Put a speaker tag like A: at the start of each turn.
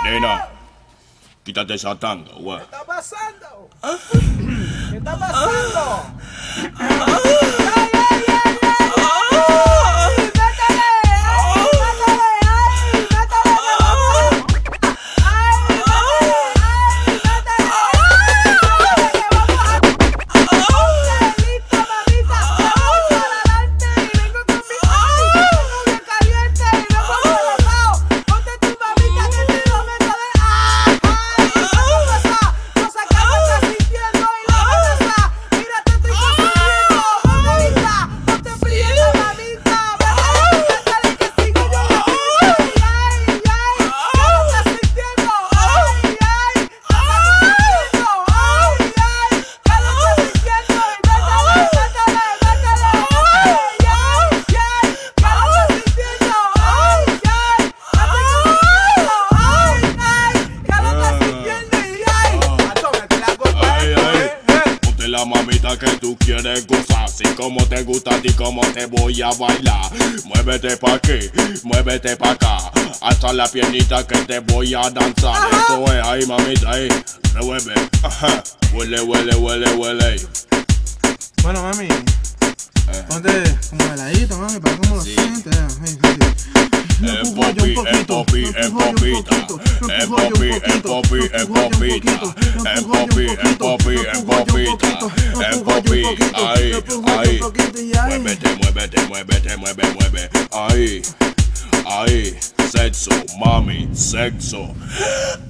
A: Nena, quítate esa tanga, güey.
B: ¿Qué está pasando? ¿Qué está pasando?
A: La mamita que tú quieres gozar, así como te gusta a ti, como te voy a bailar. Muévete pa' aquí, muévete pa' acá, hasta la piernita que te voy a danzar. Eso es, ahí mamita, ahí, revuelve, ajá, huele, huele, huele, huele.
C: Bueno, mami, ponte como heladito, mami, para cómo lo sientes.
A: El popi, el popi, el popita. El popi, el popi, el popita. El popi, el popi, el popita. El popi, ahí, ahí. Muévete, muévete, muévete, mueve, mueve. Ahí, ahí. Sexo, mami, sexo.